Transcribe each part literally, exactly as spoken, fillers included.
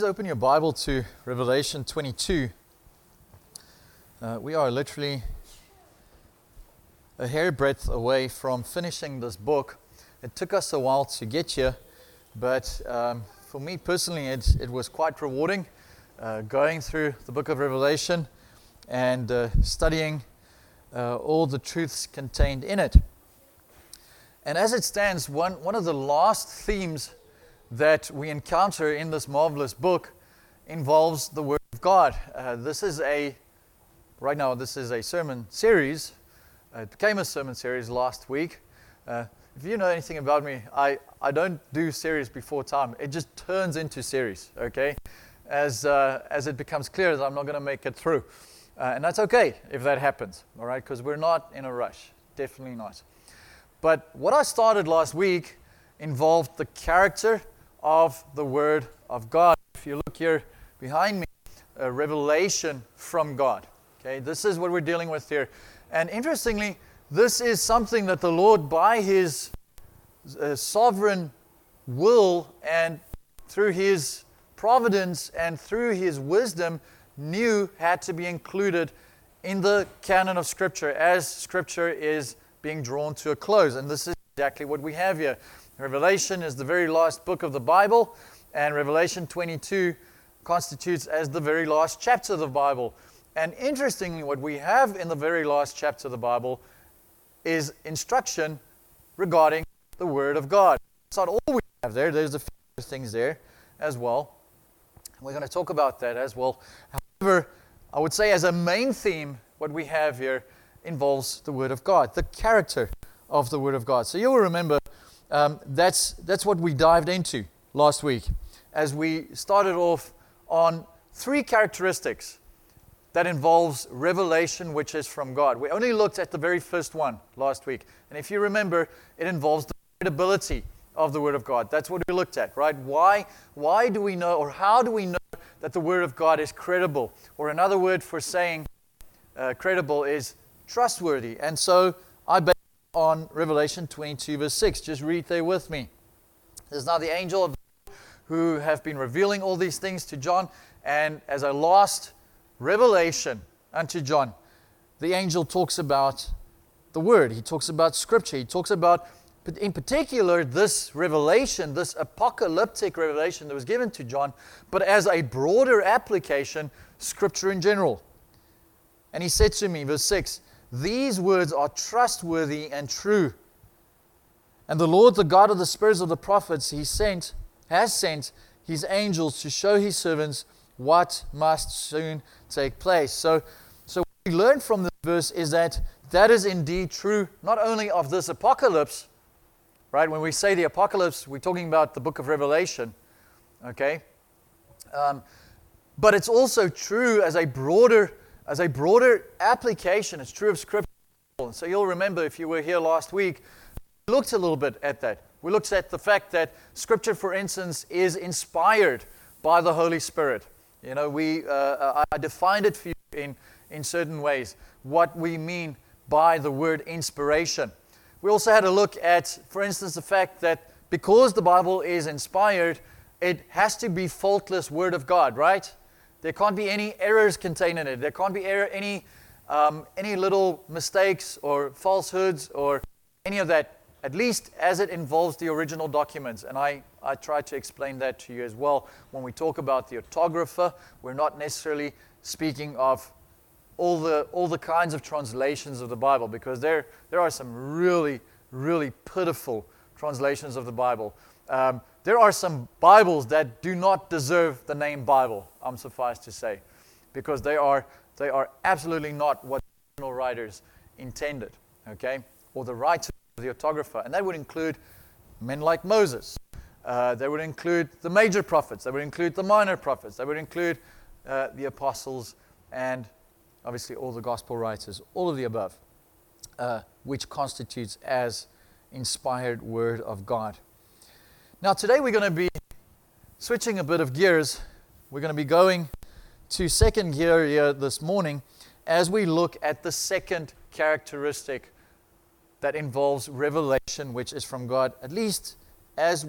Open your Bible to Revelation twenty-two. Uh, we are literally a hairbreadth away from finishing this book. It took us a while to get here, but um, for me personally, it, it was quite rewarding uh, going through the book of Revelation and uh, studying uh, all the truths contained in it. And as it stands, one, one of the last themes that we encounter in this marvelous book involves the Word of God. Uh, this is a, right now, this is a sermon series. Uh, it became a sermon series last week. Uh, if you know anything about me, I, I don't do series before time. It just turns into series, okay? As, uh, as it becomes clear that I'm not going to make it through. Uh, and that's okay if that happens, all right? Because we're not in a rush. Definitely not. But what I started last week involved the character of the Word of God. If you look here behind me, a revelation from God. Okay, this is what we're dealing with here. And interestingly, this is something that the Lord, by His uh, sovereign will and through His providence and through His wisdom, knew had to be included in the canon of Scripture as Scripture is being drawn to a close. And this is exactly what we have here. Revelation is the very last book of the Bible, and Revelation twenty-two constitutes as the very last chapter of the Bible. And interestingly, what we have in the very last chapter of the Bible is instruction regarding the Word of God. It's not all we have there. There's a few other things there as well. We're going to talk about that as well. However, I would say as a main theme, what we have here involves the Word of God, the character of the Word of God. So you'll remember Um, that's that's what we dived into last week as we started off on three characteristics that involves revelation which is from God. We only looked at the very first one last week. And if you remember, it involves the credibility of the Word of God. That's what we looked at, right? Why, why do we know, or how do we know that the Word of God is credible? Or another word for saying uh, credible is trustworthy. And so I based on Revelation twenty-two verse six. Just read there with me. There's now the angel of God who have been revealing all these things to John, and as a last revelation unto John, the angel talks about the Word. He talks about Scripture. He talks about, in particular, this revelation, this apocalyptic revelation that was given to John, but as a broader application, Scripture in general. And he said to me, verse six, "These words are trustworthy and true. And the Lord, the God of the spirits of the prophets, He sent, has sent His angels to show His servants what must soon take place." So, so what we learn from this verse is that that is indeed true, not only of this apocalypse, right? When we say the apocalypse, we're talking about the book of Revelation, okay? Um, but it's also true as a broader As a broader application. It's true of Scripture. And so you'll remember, if you were here last week, we looked a little bit at that. We looked at the fact that Scripture, for instance, is inspired by the Holy Spirit. You know, we uh, I defined it for you in, in certain ways, what we mean by the word inspiration. We also had a look at, for instance, the fact that because the Bible is inspired, it has to be faultless Word of God, right? There can't be any errors contained in it. There can't be error, any um, any little mistakes or falsehoods or any of that, at least as it involves the original documents. And I, I try to explain that to you as well. When we talk about the autographer, we're not necessarily speaking of all the all the kinds of translations of the Bible, because there, there are some really, really pitiful translations of the Bible. Um, There are some Bibles that do not deserve the name Bible, I'm suffice to say, because they are they are absolutely not what the original writers intended, okay? Or the writer, the autographer. And that would include men like Moses. Uh, they would include the major prophets. They would include the minor prophets. They would include uh, the apostles and obviously all the gospel writers, all of the above, uh, which constitutes as inspired Word of God. Now, today we're going to be switching a bit of gears. We're going to be going to second gear here this morning as we look at the second characteristic that involves revelation, which is from God, at least as we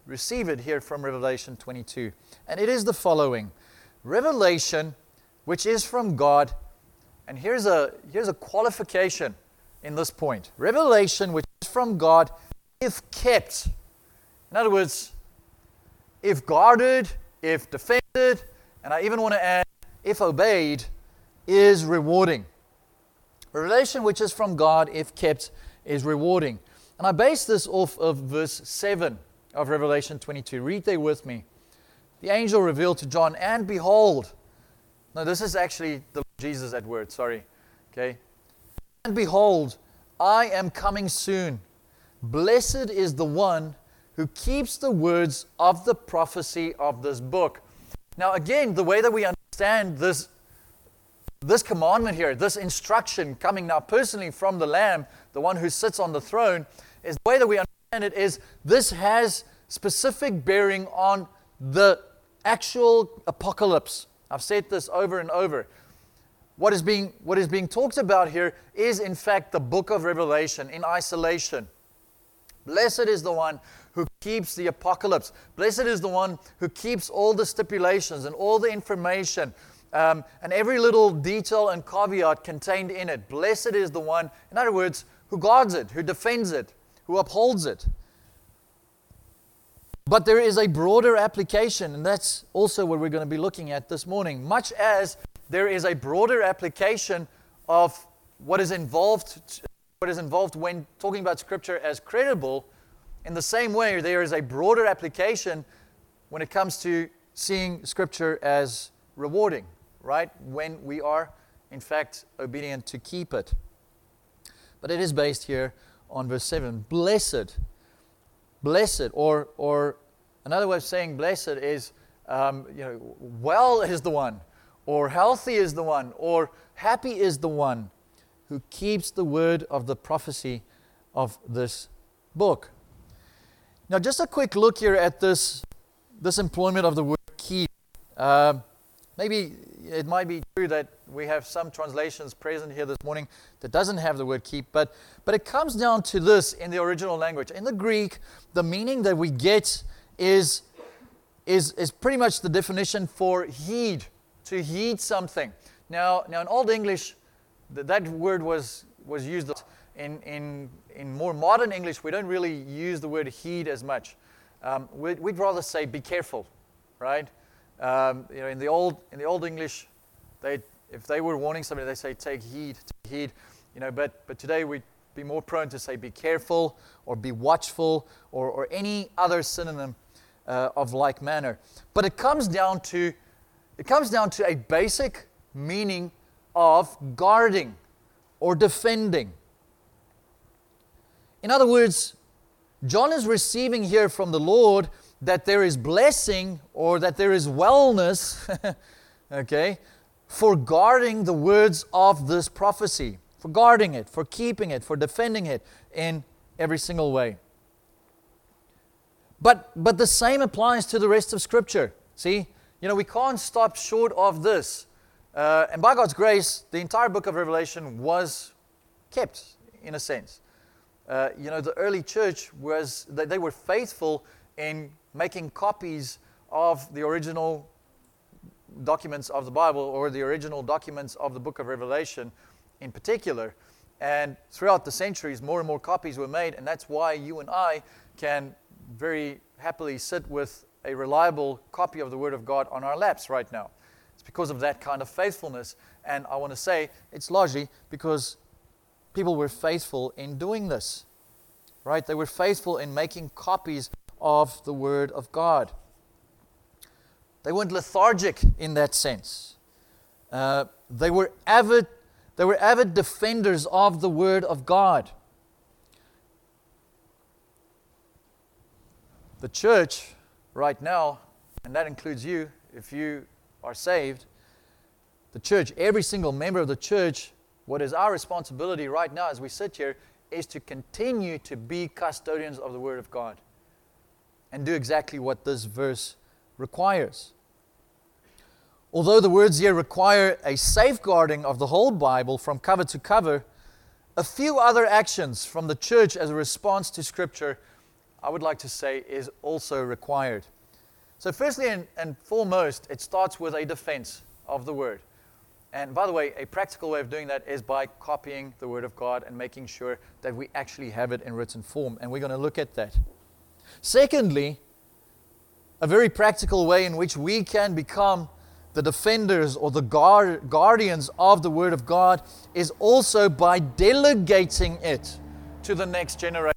receive it here from Revelation twenty-two. And it is the following. Revelation, which is from God, and here's a, here's a qualification in this point. Revelation, which is from God, if kept. In other words, if guarded, if defended, and I even want to add, if obeyed, is rewarding. Revelation, which is from God, if kept, is rewarding. And I base this off of verse seven of Revelation twenty-two. Read there with me. The angel revealed to John, and behold, no, this is actually the Lord Jesus at word, sorry. Okay. And behold, I am coming soon. Blessed is the one who keeps the words of the prophecy of this book. Now again, the way that we understand this, this commandment here, this instruction coming now personally from the Lamb, the one who sits on the throne, is the way that we understand it is this has specific bearing on the actual apocalypse. I've said this over and over. What is being, what is being talked about here is in fact the book of Revelation in isolation. Blessed is the one who keeps the apocalypse. Blessed is the one who keeps all the stipulations and all the information um, and every little detail and caveat contained in it. Blessed is the one, in other words, who guards it, who defends it, who upholds it. But there is a broader application, and that's also what we're going to be looking at this morning. Much as there is a broader application of what is involved, what is involved when talking about Scripture as credible, in the same way there is a broader application when it comes to seeing Scripture as rewarding, right? When we are, in fact, obedient to keep it. But it is based here on verse seven. Blessed. Blessed, or or another way of saying blessed is, um, you know, well is the one, or healthy is the one, or happy is the one who keeps the word of the prophecy of this book. Now, just a quick look here at this this employment of the word keep. Uh, maybe it might be true that we have some translations present here this morning that doesn't have the word keep, but, but it comes down to this in the original language. In the Greek, the meaning that we get is, is, is pretty much the definition for heed, to heed something. Now, now in Old English, th- that word was, was used in, in, in more modern English. We don't really use the word heed as much. Um, we'd, we'd rather say be careful, right? Um, you know, in the old in the old English, they if they were warning somebody, they say take heed, take heed. You know, but but today we'd be more prone to say be careful or be watchful or or any other synonym uh, of like manner. But it comes down to it comes down to a basic meaning of guarding or defending. In other words, John is receiving here from the Lord that there is blessing or that there is wellness, okay, for guarding the words of this prophecy, for guarding it, for keeping it, for defending it in every single way. But but the same applies to the rest of Scripture. See, you know, we can't stop short of this. Uh, and by God's grace, the entire book of Revelation was kept, in a sense. Uh, you know, the early church was, they, they were faithful in making copies of the original documents of the Bible or the original documents of the book of Revelation in particular. And throughout the centuries, more and more copies were made, and that's why you and I can very happily sit with a reliable copy of the Word of God on our laps right now. It's because of that kind of faithfulness, and I want to say it's largely because people were faithful in doing this, right? They were faithful in making copies of the Word of God. They weren't lethargic in that sense. Uh, they were avid, they were avid defenders of the Word of God. The church right now, and that includes you, if you are saved, the church, every single member of the church, what is our responsibility right now as we sit here is to continue to be custodians of the Word of God and do exactly what this verse requires. Although the words here require a safeguarding of the whole Bible from cover to cover, a few other actions from the church as a response to Scripture I would like to say, is also required. So firstly and, and foremost, it starts with a defense of the Word. And by the way, a practical way of doing that is by copying the Word of God and making sure that we actually have it in written form. And we're going to look at that. Secondly, a very practical way in which we can become the defenders or the guard, guardians of the Word of God is also by delegating it to the next generation.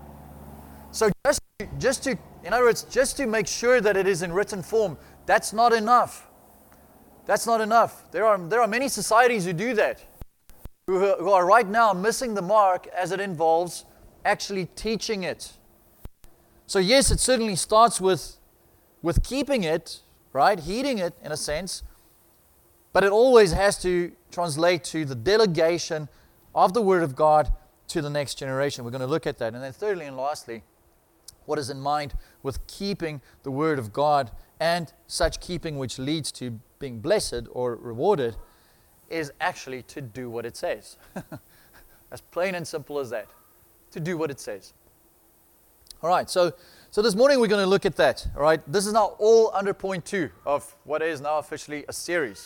So just, just to, in other words, just to make sure that it is in written form, that's not enough. That's not enough. There are, there are many societies who do that, who, who are right now missing the mark as it involves actually teaching it. So yes, it certainly starts with, with keeping it, right, heeding it in a sense, but it always has to translate to the delegation of the Word of God to the next generation. We're going to look at that. And then thirdly and lastly, what is in mind with keeping the Word of God and such keeping which leads to being blessed or rewarded is actually to do what it says. As plain and simple as that. To do what it says. All right, so so this morning we're going to look at that. All right, this is now all under point two of what is now officially a series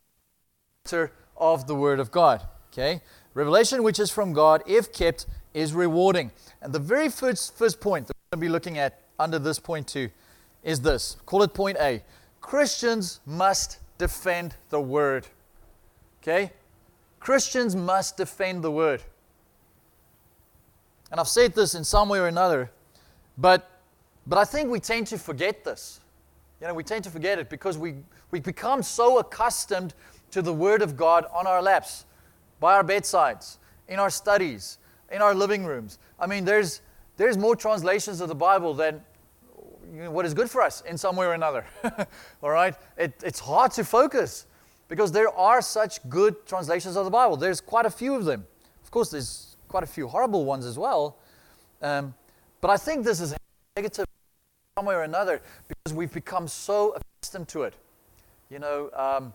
of the Word of God. Okay, revelation which is from God, if kept, is rewarding. And the very first first point that we're going to be looking at under this point two is this. Call it point A. Christians must defend the Word. Okay, Christians must defend the Word. And I've said this in some way or another. But but I think we tend to forget this. You know, we tend to forget it because we, we become so accustomed to the Word of God on our laps, by our bedsides, in our studies, in our living rooms. I mean, there's there's more translations of the Bible than you know, what is good for us in some way or another. All right? It, it's hard to focus because there are such good translations of the Bible. There's quite a few of them. Of course, there's quite a few horrible ones as well. Um, But I think this is negative some way or another because we've become so accustomed to it. You know, um,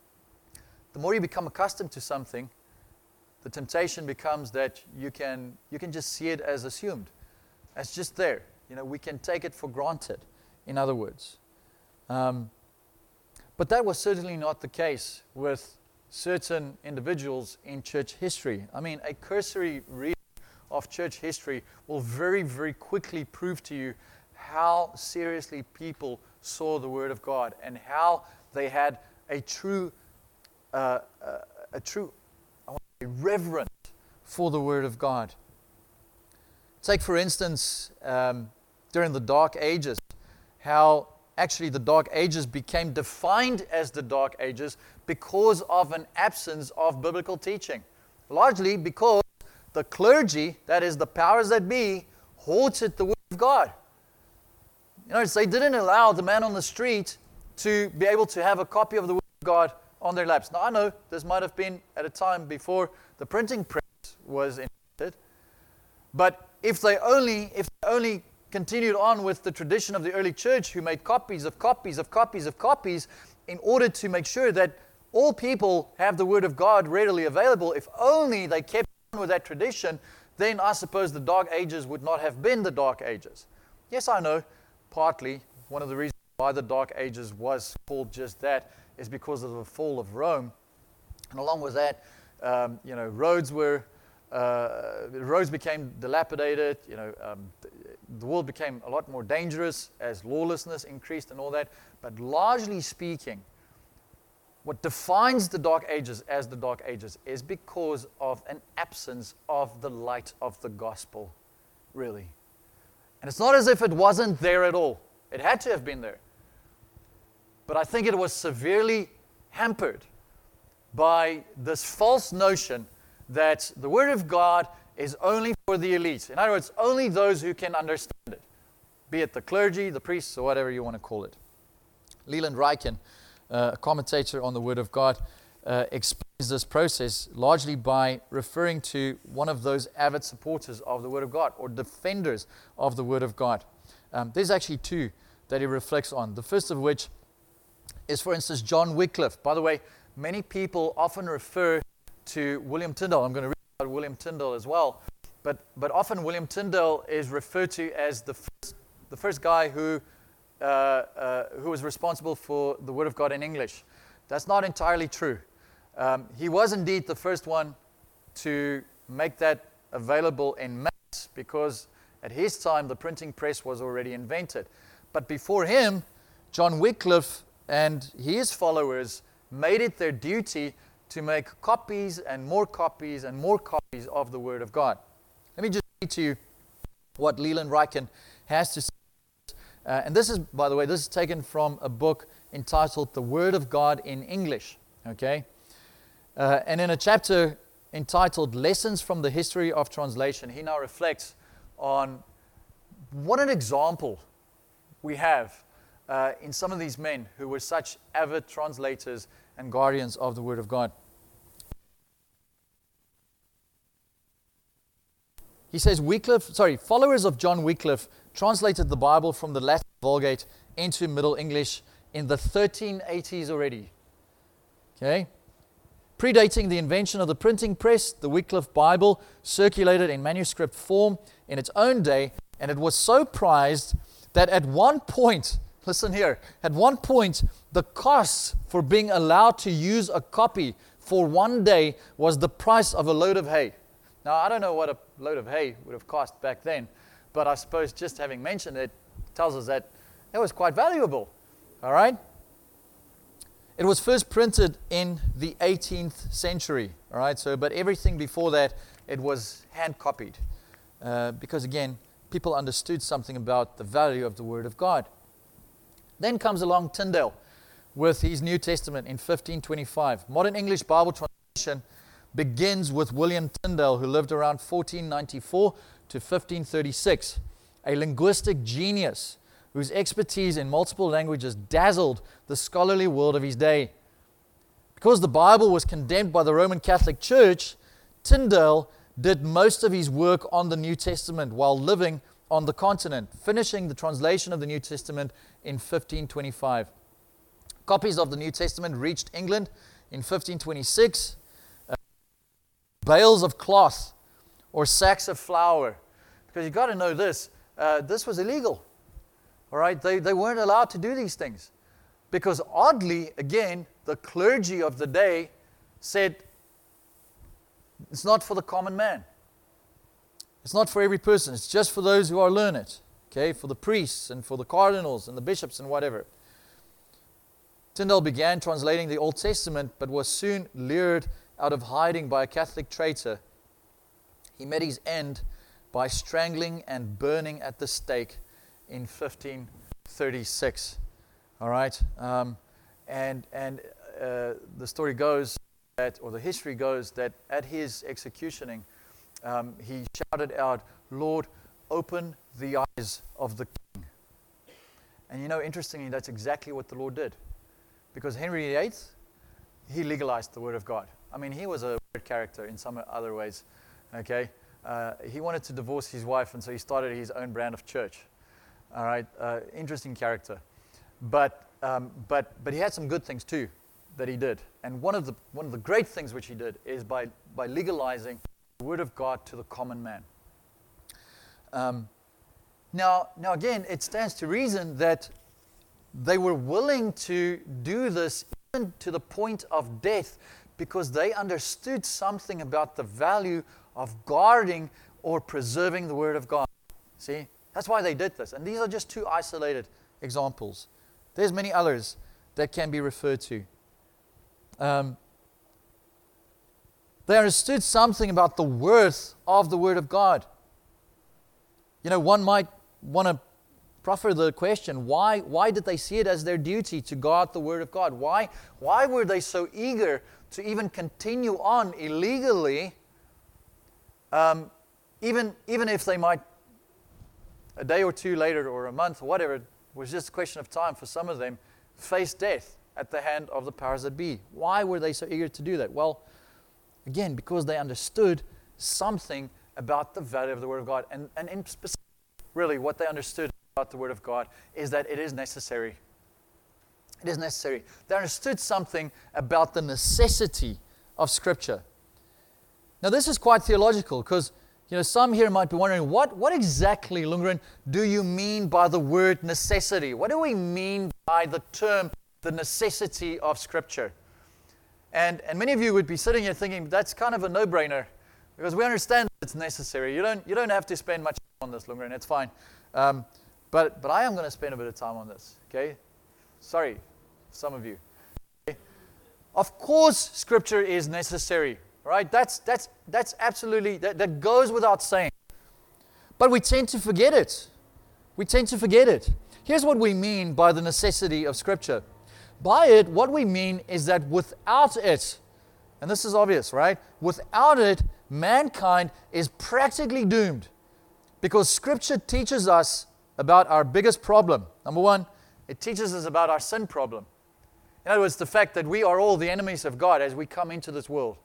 the more you become accustomed to something, the temptation becomes that you can you can just see it as assumed, as just there. You know, we can take it for granted. In other words, um, but that was certainly not the case with certain individuals in church history. I mean, a cursory read of church history will very, very quickly prove to you how seriously people saw the Word of God and how they had a true, uh, uh, a true, I want to say, reverence for the Word of God. Take, for instance, um, during the Dark Ages, how actually the Dark Ages became defined as the Dark Ages because of an absence of biblical teaching, largely because the clergy, that is the powers that be, hoarded the Word of God. You know, they didn't allow the man on the street to be able to have a copy of the Word of God on their laps. Now, I know this might have been at a time before the printing press was invented, but if they only, if they only continued on with the tradition of the early church who made copies of copies of copies of copies in order to make sure that all people have the Word of God readily available, if only they kept with that tradition, then I suppose the Dark Ages would not have been the Dark Ages. Yes, I know, partly one of the reasons why the Dark Ages was called just that is because of the fall of Rome. And along with that, um, you know, roads were, uh, roads became dilapidated, you know, um, the world became a lot more dangerous as lawlessness increased and all that. But largely speaking, what defines the Dark Ages as the Dark Ages is because of an absence of the light of the gospel, really. And it's not as if it wasn't there at all. It had to have been there. But I think it was severely hampered by this false notion that the Word of God is only for the elite. In other words, only those who can understand it, be it the clergy, the priests, or whatever you want to call it. Leland Ryken, Uh, a commentator on the Word of God, uh, explains this process largely by referring to one of those avid supporters of the Word of God or defenders of the Word of God. Um, there's actually two that he reflects on. The first of which is, for instance, John Wycliffe. By the way, many people often refer to William Tyndale. I'm going to read about William Tyndale as well. but, but often William Tyndale is referred to as the first, the first guy who, uh, uh, who was responsible for the Word of God in English. That's not entirely true. Um, he was indeed the first one to make that available in mass, because at his time the printing press was already invented. But before him, John Wycliffe and his followers made it their duty to make copies and more copies and more copies of the Word of God. Let me just read to you what Leland Ryken has to say. Uh, and this is, by the way, this is taken from a book entitled The Word of God in English. Okay? Uh, and in a chapter entitled Lessons from the History of Translation, he now reflects on what an example we have uh, in some of these men who were such avid translators and guardians of the Word of God. He says, Wycliffe, sorry, followers of John Wycliffe translated the Bible from the Latin Vulgate into Middle English in the thirteen eighties already. Okay? Predating the invention of the printing press, the Wycliffe Bible circulated in manuscript form in its own day, and it was so prized that at one point, listen here, at one point, the cost for being allowed to use a copy for one day was the price of a load of hay. Now, I don't know what a load of hay would have cost back then, but I suppose just having mentioned it tells us that it was quite valuable. All right? It was first printed in the eighteenth century. All right? So, but everything before that, it was hand copied. Uh, because again, people understood something about the value of the Word of God. Then comes along Tyndale with his New Testament in fifteen twenty-five. Modern English Bible translation begins with William Tyndale, who lived around fourteen ninety-four to fifteen thirty-six, a linguistic genius whose expertise in multiple languages dazzled the scholarly world of his day. Because the Bible was condemned by the Roman Catholic Church, Tyndale did most of his work on the New Testament while living on the continent, finishing the translation of the New Testament in fifteen twenty-five. Copies of the New Testament reached England in fifteen twenty-six. Uh, bales of cloth or sacks of flour. Because you've got to know this, uh, this was illegal. All right, they, they weren't allowed to do these things. Because oddly, again, the clergy of the day said, it's not for the common man. It's not for every person. It's just for those who are learned. Okay, for the priests and for the cardinals and the bishops and whatever. Tyndale began translating the Old Testament, but was soon lured out of hiding by a Catholic traitor. He met his end by strangling and burning at the stake in fifteen thirty-six. All right, um, and and uh, the story goes that, or the history goes that at his executioning, um, he shouted out, "Lord, open the eyes of the king." And you know, interestingly, that's exactly what the Lord did, because Henry the Eighth, he legalized the Word of God. I mean, he was a weird character in some other ways. Okay, uh, he wanted to divorce his wife, and so he started his own brand of church. All right, uh, interesting character, but um, but but he had some good things too that he did, and one of the one of the great things which he did is by by legalizing the Word of God to the common man. Um, now now again, it stands to reason that they were willing to do this even to the point of death, because they understood something about the value of guarding or preserving the Word of God. See? That's why they did this. And these are just two isolated examples. There's many others that can be referred to. Um, they understood something about the worth of the Word of God. You know, one might want to proffer the question, why, why did they see it as their duty to guard the Word of God? Why, why were they so eager to even continue on illegally, um, even, even if they might a day or two later or a month or whatever, it was just a question of time for some of them, face death at the hand of the powers that be. Why were they so eager to do that? Well, again, because they understood something about the value of the Word of God. And, and in specific, really, what they understood about the Word of God is that it is necessary. It is necessary. They understood something about the necessity of Scripture. Now, this is quite theological, because You know, some here might be wondering, what, what exactly, Lundgren, do you mean by the word necessity? What do we mean by the term, the necessity of Scripture? And, and many of you would be sitting here thinking, that's kind of a no-brainer, because we understand that it's necessary. You don't, you don't have to spend much time on this, Lundgren, it's fine. Um, but, but I am going to spend a bit of time on this, okay? Sorry, some of you. Okay? Of course, Scripture is necessary. Right? That's, that's, that's absolutely, that, that goes without saying. But we tend to forget it. We tend to forget it. Here's what we mean by the necessity of Scripture. By it, what we mean is that without it, and this is obvious, right? Without it, mankind is practically doomed. Because Scripture teaches us about our biggest problem. Number one, it teaches us about our sin problem. In other words, the fact that we are all the enemies of God as we come into this world.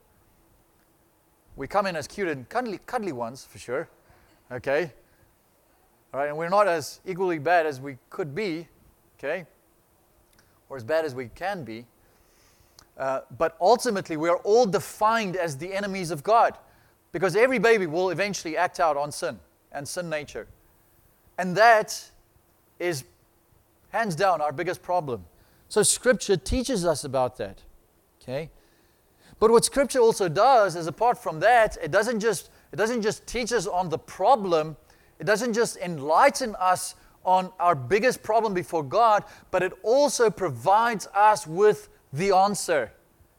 We come in as cute and cuddly, cuddly ones, for sure, okay? All right, and we're not as equally bad as we could be, okay? Or as bad as we can be. Uh, but ultimately, we are all defined as the enemies of God, because every baby will eventually act out on sin and sin nature. And that is, hands down, our biggest problem. So Scripture teaches us about that, okay? But what Scripture also does is, apart from that, it doesn't just it doesn't just teach us on the problem. It doesn't just enlighten us on our biggest problem before God, but it also provides us with the answer.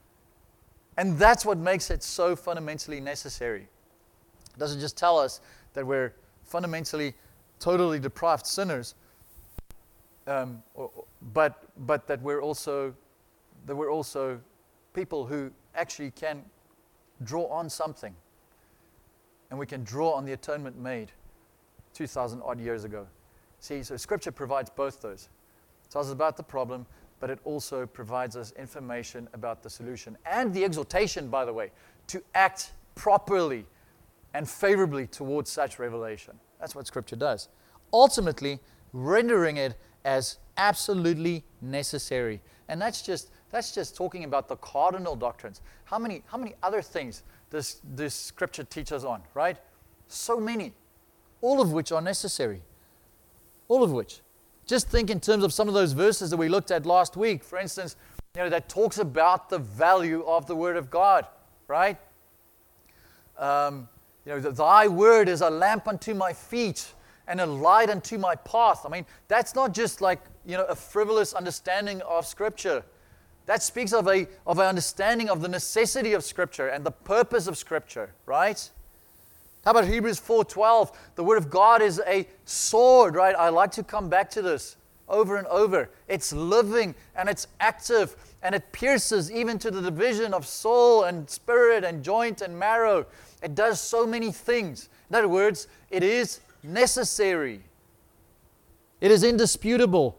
And that's what makes it so fundamentally necessary. It doesn't just tell us that we're fundamentally, totally deprived sinners, um, or, but but that we're also that we're also people who actually can draw on something. And we can draw on the atonement made two thousand odd years ago. See, so Scripture provides both those. It tells us about the problem, but it also provides us information about the solution. And the exhortation, by the way, to act properly and favorably towards such revelation. That's what Scripture does. Ultimately, rendering it as absolutely necessary. And that's just That's just talking about the cardinal doctrines. How many, how many other things does this Scripture teach us on, right? So many. All of which are necessary. All of which. Just think in terms of some of those verses that we looked at last week. For instance, you know, that talks about the value of the Word of God, right? Um, you know, thy Word is a lamp unto my feet and a light unto my path. I mean, that's not just like, you know, a frivolous understanding of Scripture. That speaks of a of an understanding of the necessity of Scripture and the purpose of Scripture, right? How about Hebrews four twelve? The Word of God is a sword, right? I like to come back to this over and over. It's living and it's active and it pierces even to the division of soul and spirit and joint and marrow. It does so many things. In other words, it is necessary. It is indisputable.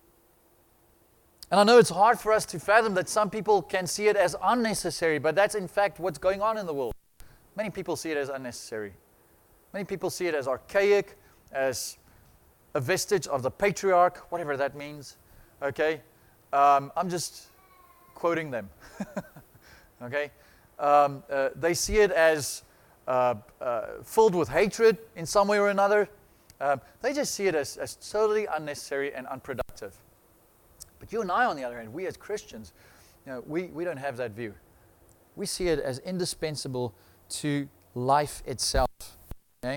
And I know it's hard for us to fathom that some people can see it as unnecessary, but that's in fact what's going on in the world. Many people see it as unnecessary. Many people see it as archaic, as a vestige of the patriarch, whatever that means. Okay? Um, I'm just quoting them. Okay? Um, uh, they see it as uh, uh, filled with hatred in some way or another. Um, they just see it as, as totally unnecessary and unproductive. But you and I, on the other hand, we as Christians, you know, we, we don't have that view. We see it as indispensable to life itself. Okay?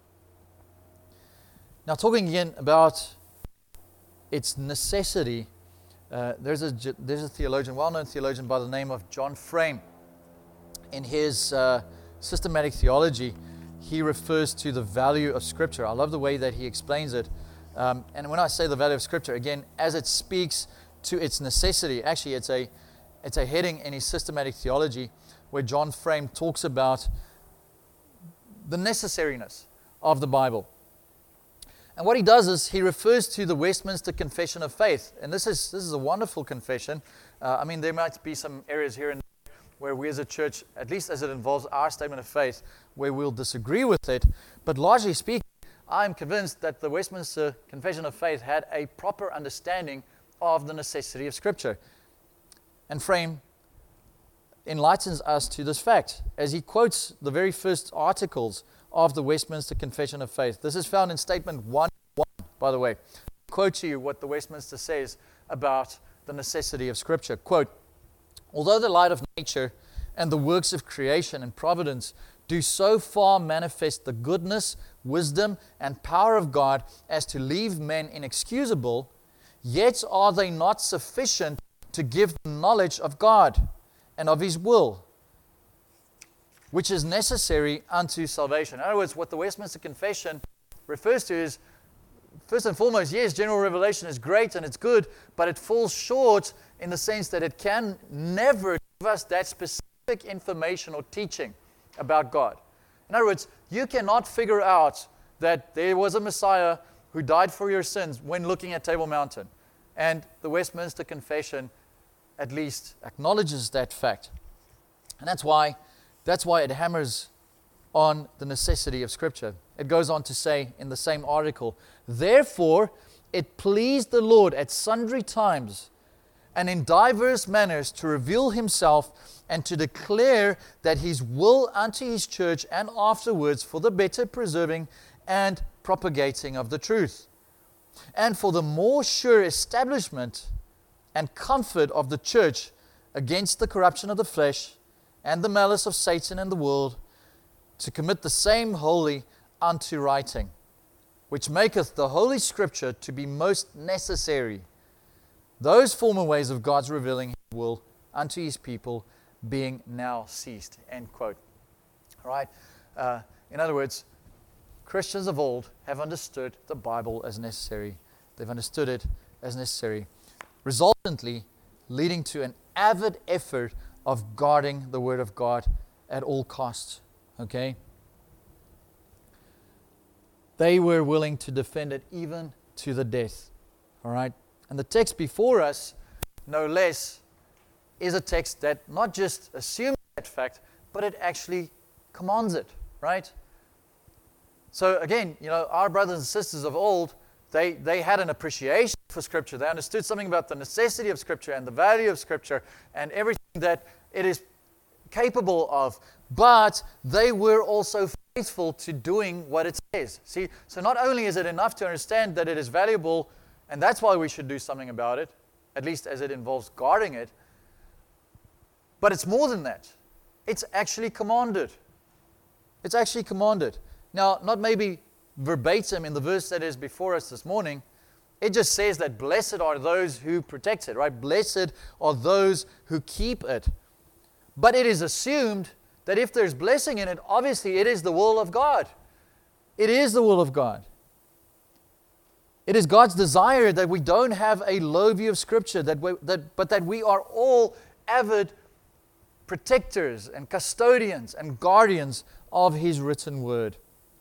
Now, talking again about its necessity, uh, there's a there's a theologian, well-known theologian by the name of John Frame. In his uh, systematic theology, he refers to the value of Scripture. I love the way that he explains it. Um, and when I say the value of Scripture, again, as it speaks to its necessity, actually it's a it's a heading in his systematic theology where John Frame talks about the necessariness of the Bible. And what he does is he refers to the Westminster Confession of Faith. And this is this is a wonderful confession. Uh, I mean, there might be some areas here and there where we as a church, at least as it involves our statement of faith, where we'll disagree with it. But largely speaking, I'm convinced that the Westminster Confession of Faith had a proper understanding of the necessity of Scripture. And Frame enlightens us to this fact as he quotes the very first articles of the Westminster Confession of Faith. This is found in statement one, by the way. I'll quote to you what the Westminster says about the necessity of Scripture. Quote, although the light of nature and the works of creation and providence do so far manifest the goodness, wisdom, and power of God as to leave men inexcusable, yet are they not sufficient to give the knowledge of God and of His will, which is necessary unto salvation. In other words, what the Westminster Confession refers to is, first and foremost, yes, general revelation is great and it's good, but it falls short in the sense that it can never give us that specific information or teaching about God. In other words, you cannot figure out that there was a Messiah who died for your sins when looking at Table Mountain. And the Westminster Confession at least acknowledges that fact. And that's why, that's why it hammers on the necessity of Scripture. It goes on to say in the same article, therefore it pleased the Lord at sundry times and in divers manners to reveal Himself and to declare that His will unto His church, and afterwards for the better preserving and propagating of the truth, and for the more sure establishment and comfort of the church against the corruption of the flesh and the malice of Satan and the world, to commit the same wholly unto writing, which maketh the Holy Scripture to be most necessary, those former ways of God's revealing His will unto His people being now ceased. End quote. All right? Uh, in other words, Christians of old have understood the Bible as necessary. They've understood it as necessary, resultantly leading to an avid effort of guarding the Word of God at all costs. Okay? They were willing to defend it even to the death. All right? And the text before us, no less, is a text that not just assumes that fact, but it actually commands it, right? So again, you know, our brothers and sisters of old, they, they had an appreciation for Scripture. They understood something about the necessity of Scripture and the value of Scripture and everything that it is capable of. But they were also faithful to doing what it says. See, so not only is it enough to understand that it is valuable, and that's why we should do something about it, at least as it involves guarding it, but it's more than that. It's actually commanded. It's actually commanded. Now, not maybe verbatim in the verse that is before us this morning. It just says that blessed are those who protect it, right? Blessed are those who keep it. But it is assumed that if there's blessing in it, obviously it is the will of God. It is the will of God. It is God's desire that we don't have a low view of Scripture, that we, that, but that we are all avid protectors and custodians and guardians of His written Word.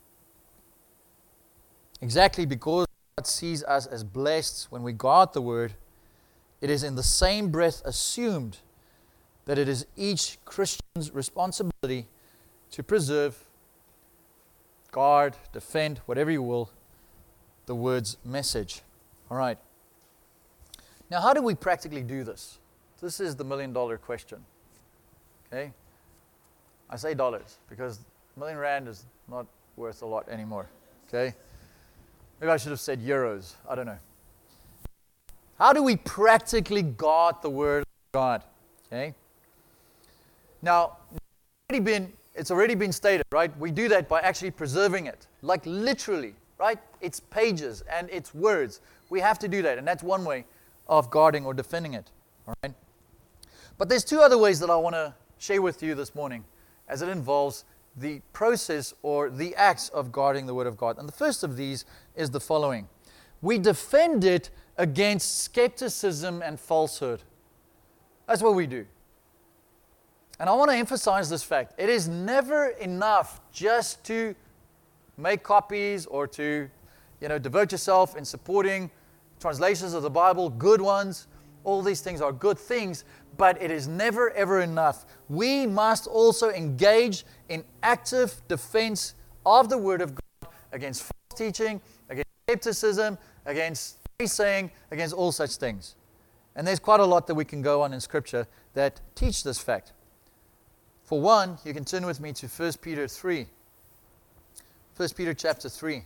Exactly because God sees us as blessed when we guard the Word, it is in the same breath assumed that it is each Christian's responsibility to preserve, guard, defend, whatever you will, the Word's message. All right. Now, how do we practically do this? This is the million dollar question. Okay? I say dollars because a million rand is not worth a lot anymore. Okay? Maybe I should have said euros. I don't know. How do we practically guard the Word of God? Okay? Now, it's already been, it's already been stated, right? We do that by actually preserving it. Like literally, right? It's pages and it's words. We have to do that, and that's one way of guarding or defending it. All right? But there's two other ways that I want to share with you this morning as it involves the process or the acts of guarding the Word of God. And the first of these is the following. We defend it against skepticism and falsehood. That's what we do. And I want to emphasize this fact. It is never enough just to make copies or to, you know, devote yourself in supporting translations of the Bible, good ones. All these things are good things, but it is never ever enough. We must also engage in active defense of the Word of God against false teaching, against skepticism, against saying, against all such things. And there's quite a lot that we can go on in Scripture that teach this fact. For one, you can turn with me to First Peter three. First Peter chapter three.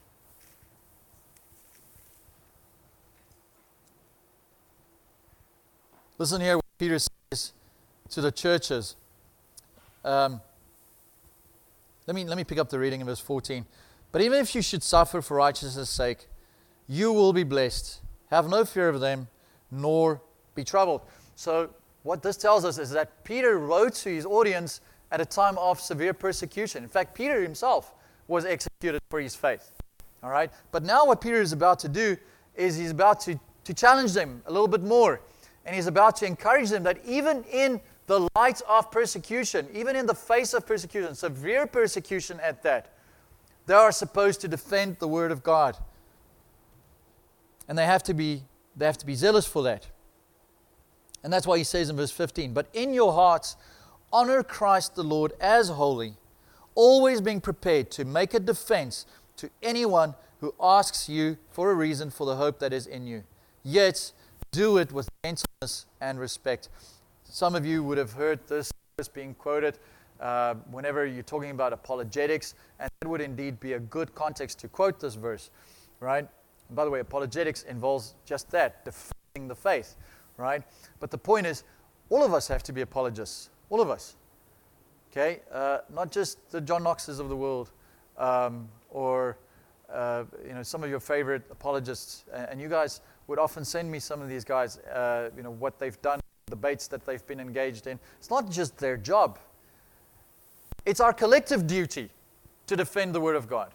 Listen here what Peter says to the churches. Um, let me let me pick up the reading in verse fourteen. But even if you should suffer for righteousness' sake, you will be blessed. Have no fear of them, nor be troubled. So what this tells us is that Peter wrote to his audience at a time of severe persecution. In fact, Peter himself was executed for his faith. All right? But now what Peter is about to do is he's about to, to challenge them a little bit more. And he's about to encourage them that even in the light of persecution, even in the face of persecution, severe persecution at that, they are supposed to defend the Word of God. And they have to be, they have to be zealous for that. And that's why he says in verse fifteen, but in your hearts, honor Christ the Lord as holy, always being prepared to make a defense to anyone who asks you for a reason for the hope that is in you. Yet, do it with gentleness and respect. Some of you would have heard this verse being quoted uh, whenever you're talking about apologetics, and that would indeed be a good context to quote this verse, right? And by the way, apologetics involves just that, defending the faith, right? But the point is, all of us have to be apologists. All of us. Okay? Uh, not just the John Knoxes of the world, um, or uh, you know, some of your favorite apologists. And you guys would often send me some of these guys, uh, you know, what they've done, debates that they've been engaged in. It's not just their job. It's our collective duty to defend the Word of God.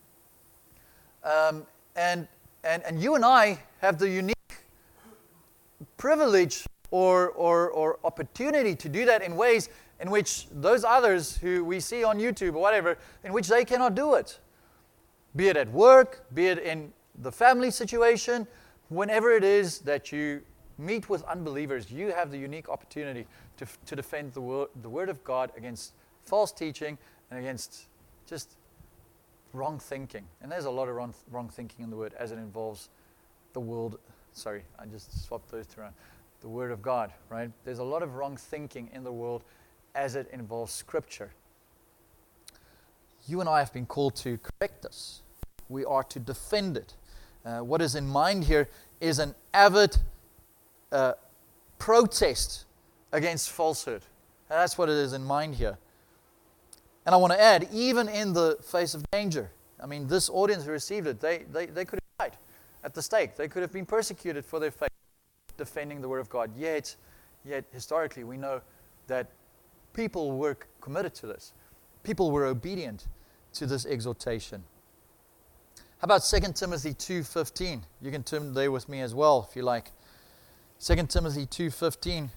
Um, and, and, and you and I have the unique privilege or, or, or opportunity to do that in ways in which those others who we see on YouTube or whatever, in which they cannot do it. Be it at work, be it in the family situation, whenever it is that you meet with unbelievers, you have the unique opportunity to, to defend the word, the Word of God against false teaching and against just wrong thinking. And there's a lot of wrong, wrong thinking in the Word as it involves the world. Sorry, I just swapped those two around. The Word of God, right? There's a lot of wrong thinking in the world as it involves Scripture. You and I have been called to correct this. We are to defend it. Uh, what is in mind here is an avid uh, protest against falsehood. And that's what it is in mind here. And I want to add, even in the face of danger. I mean, this audience who received it, they, they, they could have died at the stake. They could have been persecuted for their faith, defending the Word of God. Yet, yet historically, we know that people were committed to this. People were obedient to this exhortation. How about Second Timothy two fifteen? You can turn there with me as well, if you like. Second Timothy two fifteen.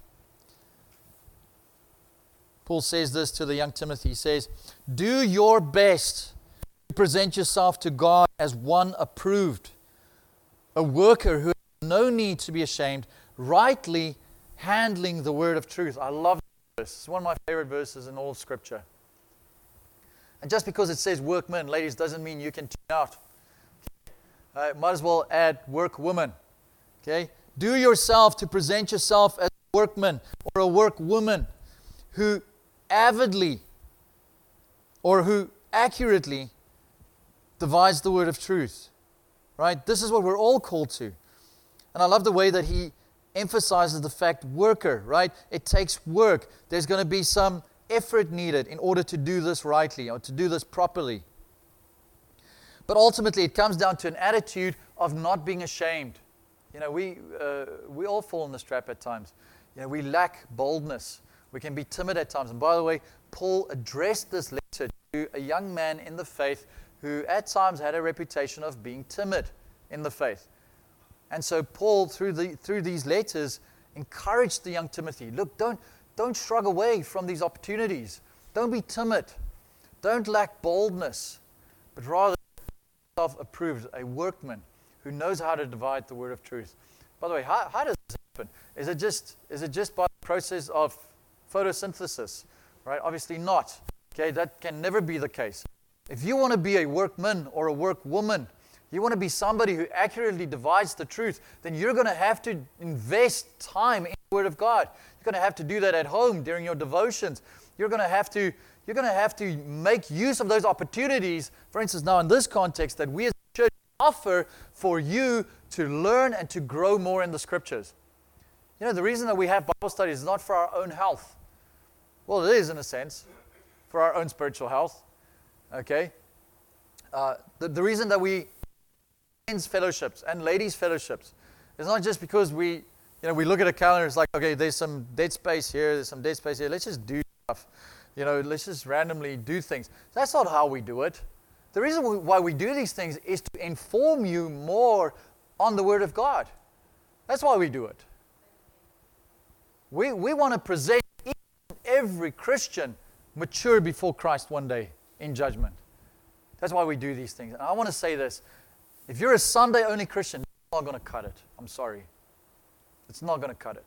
Paul says this to the young Timothy. He says, do your best to present yourself to God as one approved, a worker who has no need to be ashamed, rightly handling the word of truth. I love this verse. It's one of my favorite verses in all of Scripture. And just because it says workmen, ladies, doesn't mean you can tune out. Uh, might as well add workwoman. Okay? Do yourself to present yourself as a workman or a workwoman who avidly or who accurately divides the word of truth. Right? This is what we're all called to. And I love the way that he emphasizes the fact worker, right? It takes work. There's going to be some effort needed in order to do this rightly or to do this properly. But ultimately, it comes down to an attitude of not being ashamed. You know, we uh, we all fall in this trap at times. You know, we lack boldness. We can be timid at times. And by the way, Paul addressed this letter to a young man in the faith who at times had a reputation of being timid in the faith. And so Paul, through the through these letters, encouraged the young Timothy, look, don't don't shrug away from these opportunities. Don't be timid. Don't lack boldness, but rather self-approved, a workman who knows how to divide the word of truth. By the way, how, how does this happen? Is it just is it just by the process of photosynthesis? Right? Obviously not. Okay, that can never be the case. If you want to be a workman or a workwoman, you want to be somebody who accurately divides the truth, then you're going to have to invest time in the Word of God. You're going to have to do that at home during your devotions. You're going to have to, you're going to have to make use of those opportunities, for instance, now in this context, that we as a church offer for you to learn and to grow more in the Scriptures. You know, the reason that we have Bible studies is not for our own health. Well, it is in a sense, for our own spiritual health. Okay? Uh, the, the reason that we men's fellowships and ladies fellowships is not just because we, you know, we look at a calendar, it's like, okay, there's some dead space here, there's some dead space here, let's just do stuff. You know, let's just randomly do things. That's not how we do it. The reason why we do these things is to inform you more on the Word of God. That's why we do it. We, we want to present each and every Christian mature before Christ one day in judgment. That's why we do these things. And I want to say this. If you're a Sunday-only Christian, it's not going to cut it. I'm sorry. It's not going to cut it.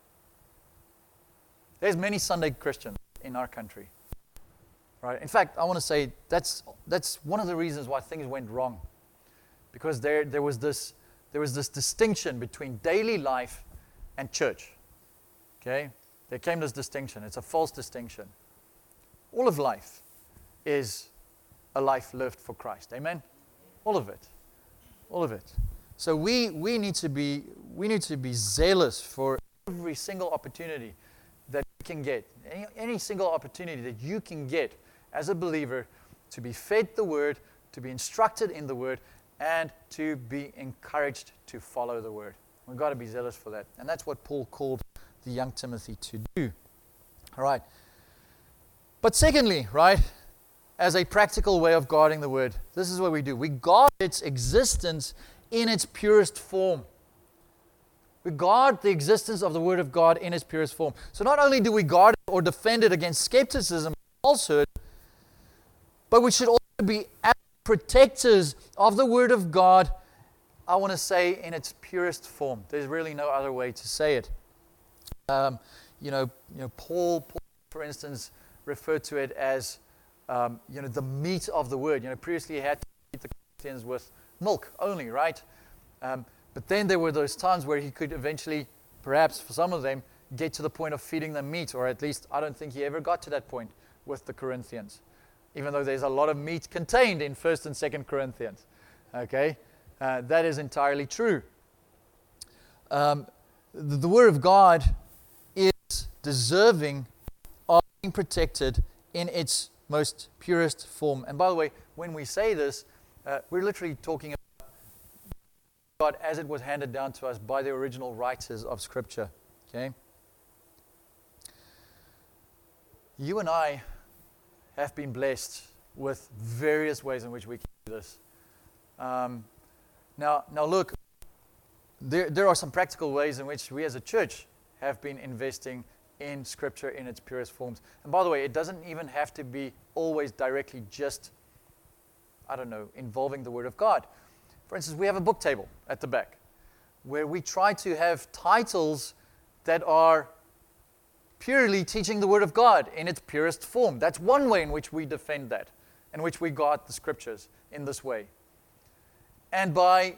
There's many Sunday Christians in our country. Right? In fact, I want to say that's that's one of the reasons why things went wrong. Because there there was this there was this distinction between daily life and church. Okay? There came this distinction. It's a false distinction. All of life is a life lived for Christ. Amen? All of it. All of it. So we we need to be we need to be zealous for every single opportunity that we can get. Any, any single opportunity that you can get as a believer to be fed the Word, to be instructed in the Word, and to be encouraged to follow the Word. We've got to be zealous for that. And that's what Paul called the young Timothy to do. All right. But secondly, right, as a practical way of guarding the Word, this is what we do. We guard its existence in its purest form. We guard the existence of the Word of God in its purest form. So not only do we guard it or defend it against skepticism and falsehood, but we should also be protectors of the Word of God, I want to say, in its purest form. There's really no other way to say it. Um, you know, you know, Paul, Paul, for instance, referred to it as, um, you know, the meat of the Word. You know, previously he had to feed the Corinthians with milk only, right? Um, but then there were those times where he could eventually, perhaps for some of them, get to the point of feeding them meat, or at least I don't think he ever got to that point with the Corinthians, even though there's a lot of meat contained in First and Second Corinthians. Okay, uh, that is entirely true. Um, the, the Word of God is deserving of being protected in its most purest form. And by the way, when we say this, uh, we're literally talking about God as it was handed down to us by the original writers of Scripture. Okay. You and I have been blessed with various ways in which we can do this. Um, now, now look, there, there are some practical ways in which we as a church have been investing in Scripture in its purest forms. And by the way, it doesn't even have to be always directly just, I don't know, involving the Word of God. For instance, we have a book table at the back where we try to have titles that are purely teaching the Word of God in its purest form. That's one way in which we defend that, in which we guard the Scriptures in this way. And by,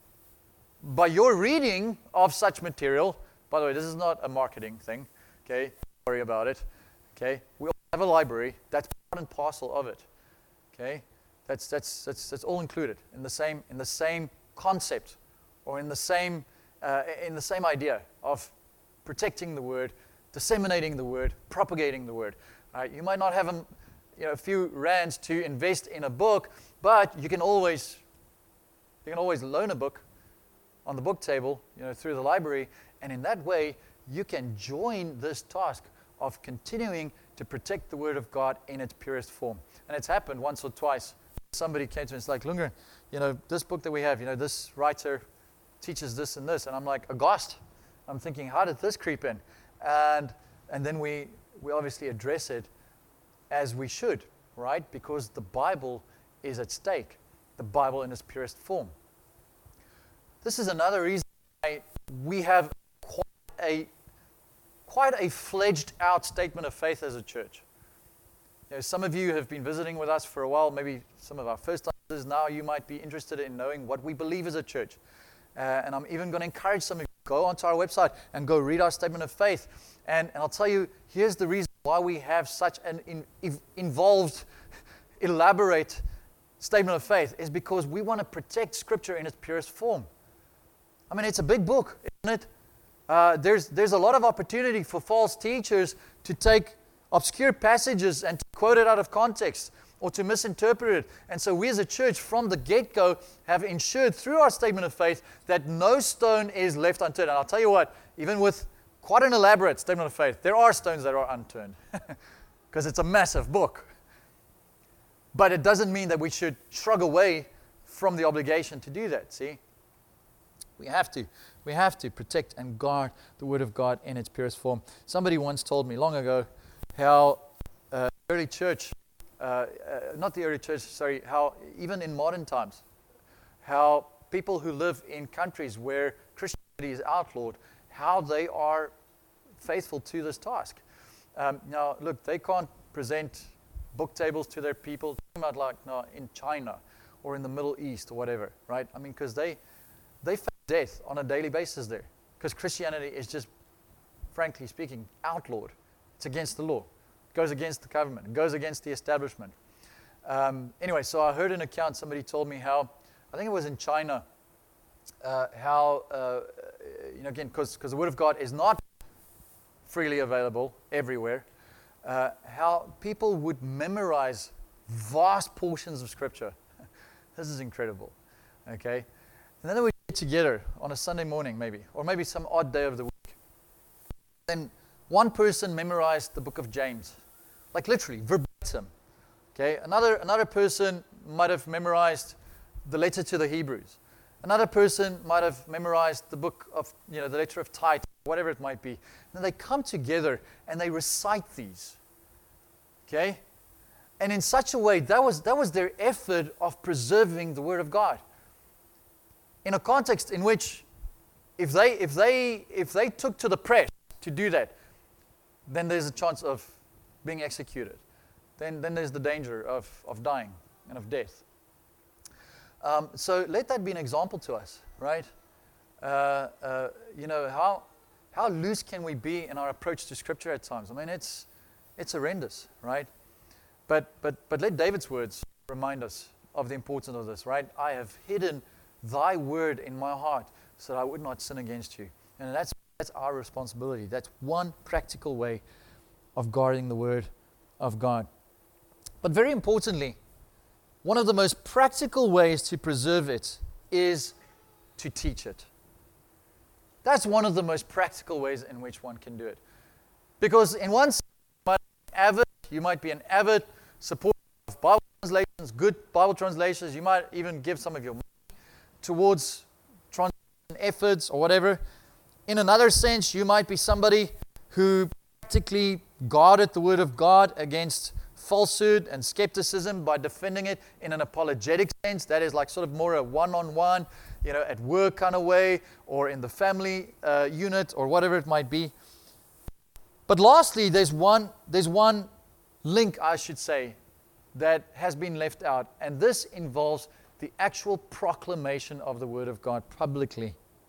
by your reading of such material, by the way, this is not a marketing thing, okay? Don't worry about it, okay? We all have a library. That's part and parcel of it, okay? That's, that's, that's, that's all included in the same, in the same concept or in the same, uh, in the same idea of protecting the Word, disseminating the Word, propagating the Word. Right? You might not have a, you know, a few rands to invest in a book, but you can always you can always loan a book on the book table, you know, through the library, and in that way you can join this task of continuing to protect the Word of God in its purest form. And it's happened once or twice. Somebody came to me and it's like, Lundgren, you know, this book that we have, you know, this writer teaches this and this, and I'm like aghast. I'm thinking, how did this creep in? And and then we, we obviously address it as we should, right? Because the Bible is at stake, the Bible in its purest form. This is another reason why we have quite a, quite a fledged out statement of faith as a church. You know, some of you have been visiting with us for a while, maybe some of our first timers now, you might be interested in knowing what we believe as a church. Uh, and I'm even going to encourage some of you to go onto our website and go read our statement of faith. And, and I'll tell you, here's the reason why we have such an in, in, involved, elaborate statement of faith is because we want to protect Scripture in its purest form. I mean, it's a big book, isn't it? Uh, there's, there's a lot of opportunity for false teachers to take obscure passages and to quote it out of context or to misinterpret it. And so we as a church from the get-go have ensured through our statement of faith that no stone is left unturned. And I'll tell you what, even with quite an elaborate statement of faith, there are stones that are unturned because it's a massive book. But it doesn't mean that we should shrug away from the obligation to do that, see? We have to. We have to protect and guard the Word of God in its purest form. Somebody once told me long ago how uh, early church, uh, uh, not the early church, sorry, how even in modern times, how people who live in countries where Christianity is outlawed, how they are faithful to this task. Um, now, look, they can't present book tables to their people, about like no, in China or in the Middle East or whatever, right? I mean, because they they face death on a daily basis there, because Christianity is just, frankly speaking, outlawed. It's against the law. It goes against the government. It goes against the establishment. Um, anyway, so I heard an account. Somebody told me how, I think it was in China, uh, how, uh, you know, again, because the Word of God is not freely available everywhere, uh, how people would memorize vast portions of Scripture. This is incredible, okay? And then they would get together on a Sunday morning maybe, or maybe some odd day of the week. Then one person memorized the book of James, like literally, verbatim. Okay, another, another person might have memorized the letter to the Hebrews. Another person might have memorized the book of, you know, the letter of Titus, whatever it might be. And then they come together and they recite these. Okay? And in such a way, that was, that was their effort of preserving the Word of God. In a context in which if they, if they, if they took to the press to do that, then there's a chance of being executed. Then, then there's the danger of, of dying and of death. Um, so let that be an example to us, right? Uh, uh, you know, how how loose can we be in our approach to Scripture at times? I mean, it's it's horrendous, right? But but but let David's words remind us of the importance of this, right? I have hidden thy word in my heart so that I would not sin against you. And that's that's our responsibility. That's one practical way of guarding the Word of God. But very importantly, one of the most practical ways to preserve it is to teach it. That's one of the most practical ways in which one can do it. Because in one sense, you might be an avid, you might be an avid supporter of Bible translations, good Bible translations. You might even give some of your money towards translation efforts or whatever. In another sense, you might be somebody who practically guarded the Word of God against falsehood and skepticism by defending it in an apologetic sense. That is like sort of more a one-on-one, you know, at work kind of way, or in the family uh, unit, or whatever it might be. But lastly, there's one, there's one link, I should say, that has been left out, and this involves the actual proclamation of the Word of God publicly.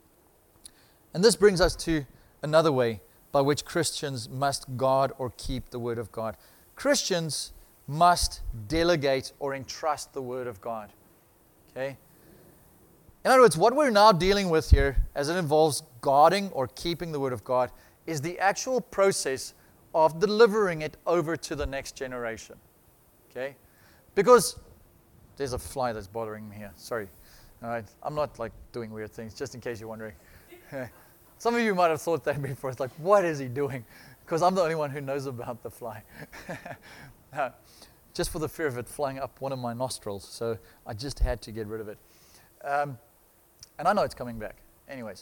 And this brings us to another way by which Christians must guard or keep the Word of God. Christians must delegate or entrust the Word of God. Okay? In other words, what we're now dealing with here, as it involves guarding or keeping the Word of God, is the actual process of delivering it over to the next generation. Okay? Because there's a fly that's bothering me here. Sorry. All right. I'm not like doing weird things, just in case you're wondering. Some of you might have thought that before. It's like, what is he doing? Because I'm the only one who knows about the fly. uh, just for the fear of it flying up one of my nostrils. So I just had to get rid of it. Um, and I know it's coming back. Anyways.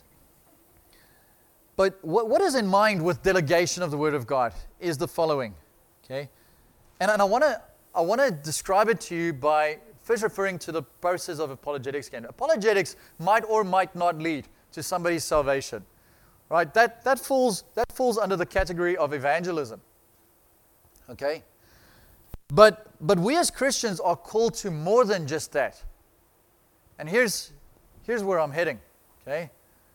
But what, what is in mind with delegation of the Word of God is the following. Okay? And, and I want to I want to describe it to you by first referring to the process of apologetics again. Apologetics might or might not lead to somebody's salvation. Right? That that falls that falls under the category of evangelism. Okay? But but we as Christians are called to more than just that. And here's here's where I'm heading. Okay?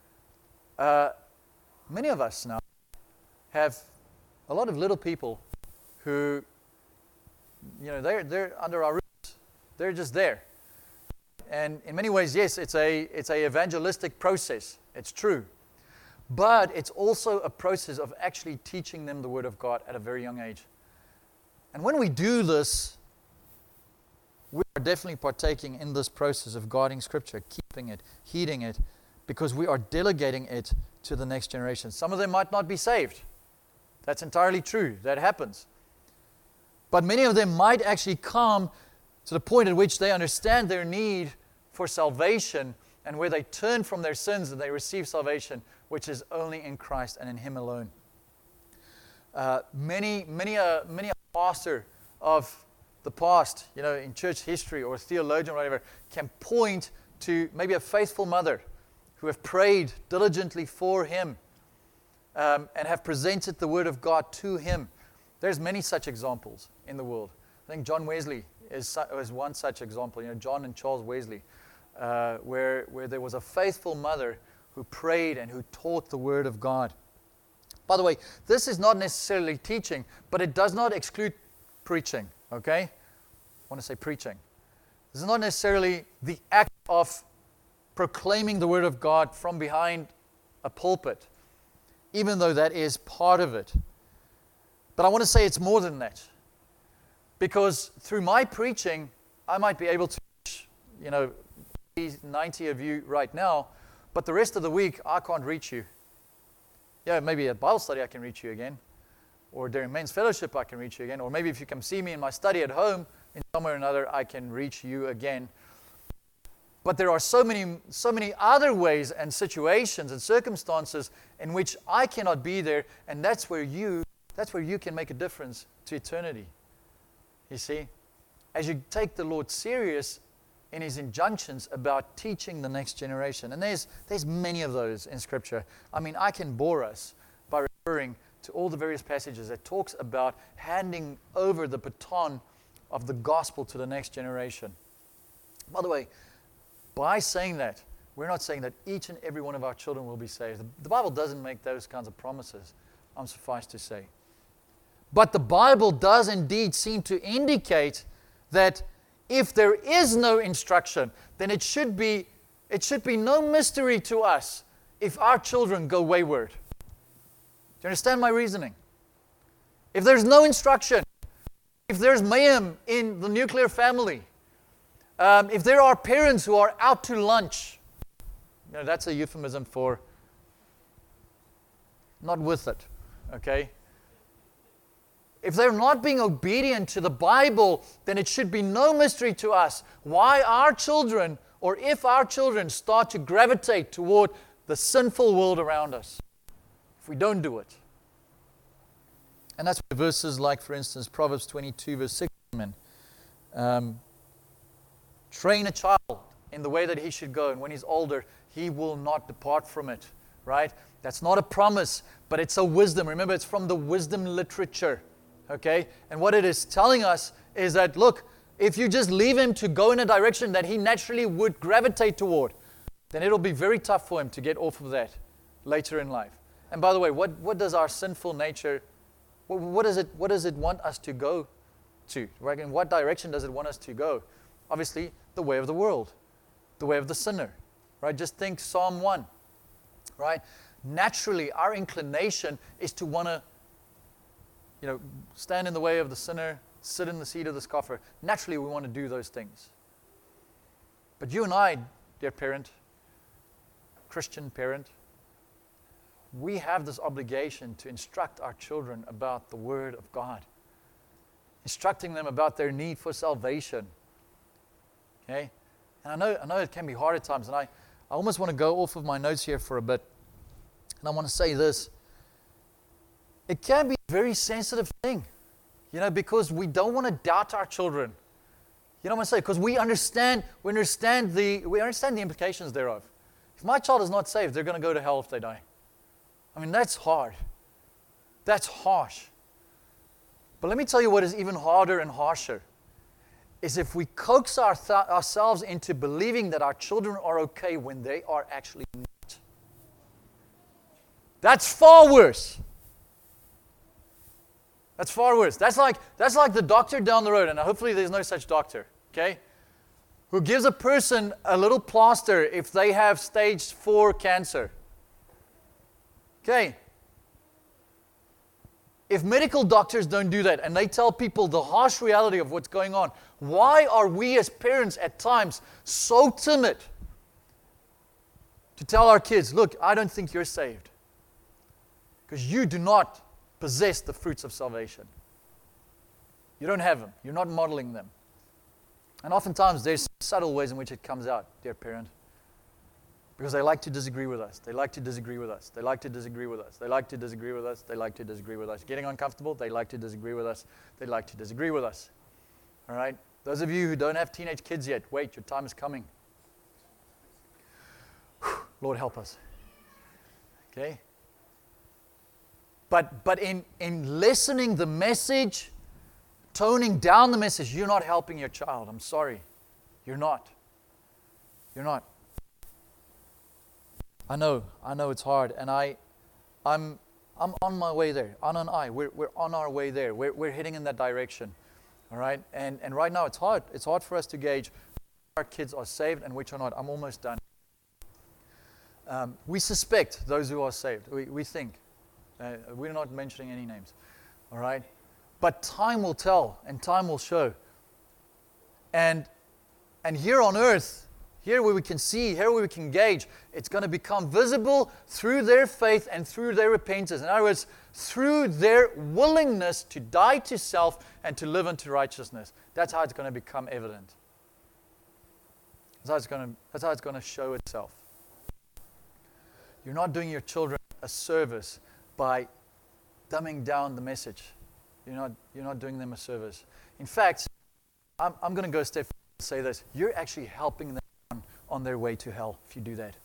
Uh, many of us now have a lot of little people who, you know, they're, they're under our roots. They're just there. And in many ways, yes, it's a, it's a evangelistic process. It's true. But it's also a process of actually teaching them the Word of God at a very young age. And when we do this, we are definitely partaking in this process of guarding Scripture, keeping it, heeding it, because we are delegating it to the next generation. Some of them might not be saved. That's entirely true. That happens. But many of them might actually come to the point at which they understand their need for salvation and where they turn from their sins and they receive salvation, which is only in Christ and in Him alone. Uh, many, many, a, many a pastor of the past, you know, in church history or a theologian or whatever, can point to maybe a faithful mother who have prayed diligently for him um, and have presented the Word of God to him. There's many such examples in the world. I think John Wesley is, is one such example, you know, John and Charles Wesley, uh, where, where there was a faithful mother who prayed and who taught the Word of God. By the way, this is not necessarily teaching, but it does not exclude preaching, okay? I want to say preaching. This is not necessarily the act of proclaiming the Word of God from behind a pulpit, even though that is part of it. But I want to say it's more than that. Because through my preaching, I might be able to reach, you know, ninety of you right now, but the rest of the week, I can't reach you. Yeah, maybe at Bible study I can reach you again. Or during men's fellowship I can reach you again. Or maybe if you come see me in my study at home, in some way or another, I can reach you again. But there are so many, so many other ways and situations and circumstances in which I cannot be there, and that's where you, that's where you can make a difference to eternity. You see? As you take the Lord serious in His injunctions about teaching the next generation. And there's, there's many of those in Scripture. I mean, I can bore us by referring to all the various passages that talks about handing over the baton of the gospel to the next generation. By the way, by saying that, we're not saying that each and every one of our children will be saved. The, the Bible doesn't make those kinds of promises, I'm suffice to say. But the Bible does indeed seem to indicate that if there is no instruction, then it should be, it should be no mystery to us if our children go wayward. Do you understand my reasoning? If there's no instruction, if there's mayhem in the nuclear family, um, if there are parents who are out to lunch, you know, that's a euphemism for not with it, okay? If they're not being obedient to the Bible, then it should be no mystery to us why our children, or if our children start to gravitate toward the sinful world around us, if we don't do it. And that's where verses like, for instance, Proverbs twenty-two, verse six come in. Um, Train a child in the way that he should go, and when he's older, he will not depart from it, right? That's not a promise, but it's a wisdom. Remember, it's from the wisdom literature. Okay? And what it is telling us is that, look, if you just leave him to go in a direction that he naturally would gravitate toward, then it'll be very tough for him to get off of that later in life. And by the way, what, what does our sinful nature, what, what, does it, what does it want us to go to? Right? In what direction does it want us to go? Obviously, the way of the world, the way of the sinner. Right? Just think Psalm one. Right? Naturally, our inclination is to want to You know, stand in the way of the sinner, sit in the seat of the scoffer. Naturally, we want to do those things. But you and I, dear parent, Christian parent, we have this obligation to instruct our children about the Word of God, instructing them about their need for salvation. Okay? And I know, I know it can be hard at times, and I, I almost want to go off of my notes here for a bit. And I want to say this. It can be a very sensitive thing, you know, because we don't want to doubt our children. You know what I'm saying? Because we understand, we understand the, we understand the implications thereof. If my child is not saved, they're going to go to hell if they die. I mean, that's hard. That's harsh. But let me tell you what is even harder and harsher, is if we coax our th- ourselves into believing that our children are okay when they are actually not. That's far worse. That's far worse. That's like, that's like the doctor down the road, and hopefully there's no such doctor, okay, who gives a person a little plaster if they have stage four cancer. Okay. If medical doctors don't do that and they tell people the harsh reality of what's going on, why are we as parents at times so timid to tell our kids, look, I don't think you're saved? Because you do not possess the fruits of salvation. You don't have them. You're not modeling them. And oftentimes there's subtle ways in which it comes out, dear parent. Because they like to disagree with us. They like to disagree with us. They like to disagree with us. They like to disagree with us. They like to disagree with us. Getting uncomfortable, they like to disagree with us. They like to disagree with us. All right? Those of you who don't have teenage kids yet, wait, your time is coming. Whew, Lord, help us. Okay? But but in, in lessening the message, toning down the message, you're not helping your child. I'm sorry. You're not. You're not. I know, I know it's hard, and I, I'm, I'm on my way there. Anna and I, we're we're on our way there. We're we're heading in that direction, all right. And and right now it's hard. It's hard for us to gauge which our kids are saved and which are not. I'm almost done. Um, we suspect those who are saved. We we think. Uh, we're not mentioning any names, all right. But time will tell, and time will show. And and here on earth. Here where we can see, here where we can gauge, it's going to become visible through their faith and through their repentance. In other words, through their willingness to die to self and to live unto righteousness. That's how it's going to become evident. That's how it's going to, that's how it's going to show itself. You're not doing your children a service by dumbing down the message. You're not, you're not doing them a service. In fact, I'm, I'm going to go a step further and say this. You're actually helping them on their way to hell if you do that.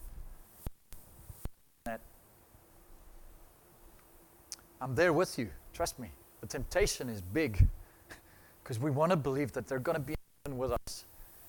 I'm there with you. Trust me. The temptation is big because we want to believe that they're going to be with us.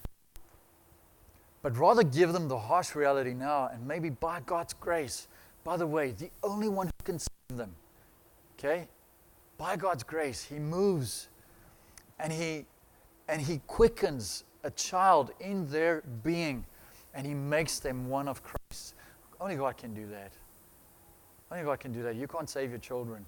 But rather give them the harsh reality now, and maybe by God's grace, by the way, the only one who can save them, okay? By God's grace, He moves and He and He quickens a child in their being, and He makes them one of Christ. Only God can do that. Only God can do that. You can't save your children.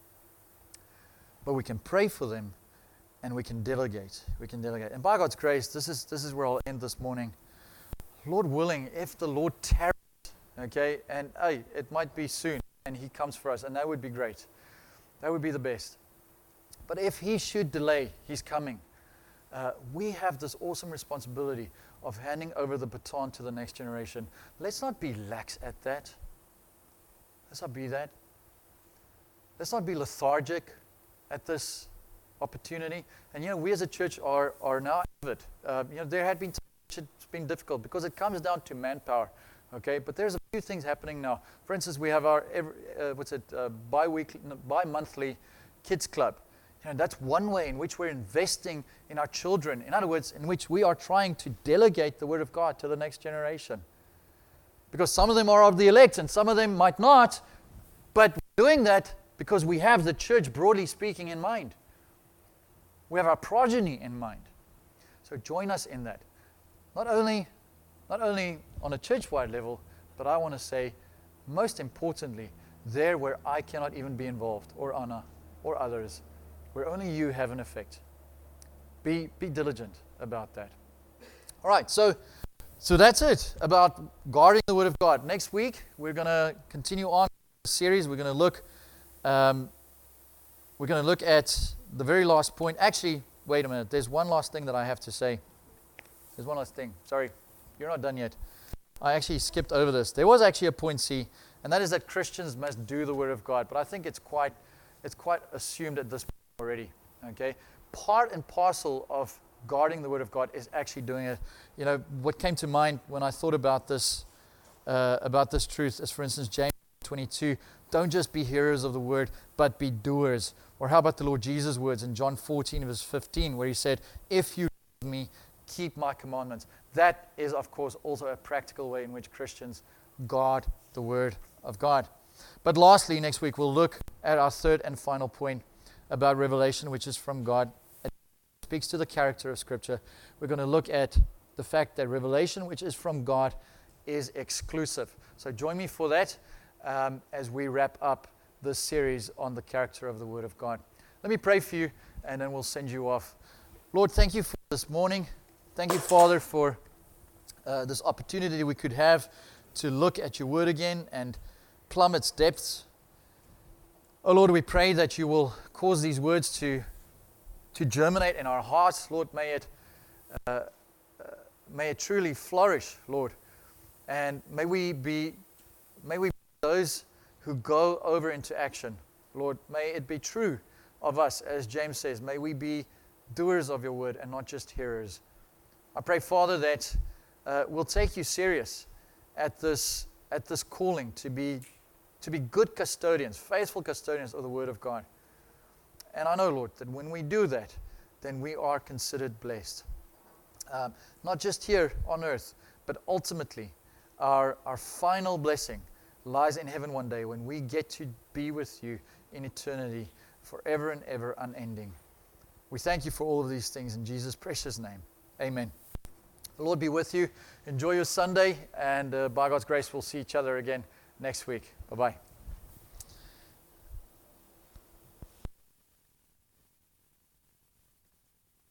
But we can pray for them, and we can delegate. We can delegate. And by God's grace, this is this is where I'll end this morning. Lord willing, if the Lord tarries, okay, and hey, it might be soon, and He comes for us, and that would be great. That would be the best. But if He should delay His coming, Uh, we have this awesome responsibility of handing over the baton to the next generation. Let's not be lax at that. Let's not be that. Let's not be lethargic at this opportunity. And you know, we as a church are are now avid. Uh, you know, there had been times it's been difficult because it comes down to manpower. Okay, but there's a few things happening now. For instance, we have our every, uh, what's it uh, bi-weekly, no, bi-monthly kids club. And that's one way in which we're investing in our children. In other words, in which we are trying to delegate the Word of God to the next generation. Because some of them are of the elect and some of them might not. But we're doing that because we have the church, broadly speaking, in mind. We have our progeny in mind. So join us in that. Not only, not only on a church-wide level, but I want to say, most importantly, there where I cannot even be involved, or Anna, or others, where only you have an effect. Be be diligent about that. All right, so so that's it about guarding the Word of God. Next week, we're going to continue on the series. We're going to look um, we're going to look at the very last point. Actually, wait a minute. There's one last thing that I have to say. There's one last thing. Sorry, you're not done yet. I actually skipped over this. There was actually a point C, and that is that Christians must do the Word of God. But I think it's quite it's quite assumed at this point already, okay? Part and parcel of guarding the Word of God is actually doing it. You know, what came to mind when I thought about this, uh, about this truth is, for instance, James twenty-two, don't just be hearers of the Word, but be doers. Or how about the Lord Jesus' words in John fourteen, verse fifteen, where He said, if you love me, keep my commandments. That is, of course, also a practical way in which Christians guard the Word of God. But lastly, next week, we'll look at our third and final point, about revelation, which is from God. It speaks to the character of Scripture. We're going to look at the fact that revelation, which is from God, is exclusive. So join me for that um, as we wrap up this series on the character of the Word of God. Let me pray for you, and then we'll send you off. Lord, thank you for this morning. Thank you, Father, for uh, this opportunity we could have to look at your Word again and plumb its depths. Oh Lord, we pray that you will cause these words to, to germinate in our hearts. Lord, may it, uh, uh, may it truly flourish, Lord. And may we be, may we be those who go over into action. Lord, may it be true of us, as James says. May we be doers of your word and not just hearers. I pray, Father, that uh, we'll take you serious at this at this calling to be to be good custodians, faithful custodians of the Word of God. And I know, Lord, that when we do that, then we are considered blessed. Um, not just here on earth, but ultimately, our, our final blessing lies in heaven one day when we get to be with you in eternity, forever and ever, unending. We thank you for all of these things in Jesus' precious name. Amen. The Lord be with you. Enjoy your Sunday, and uh, by God's grace, we'll see each other again next week. Bye-bye.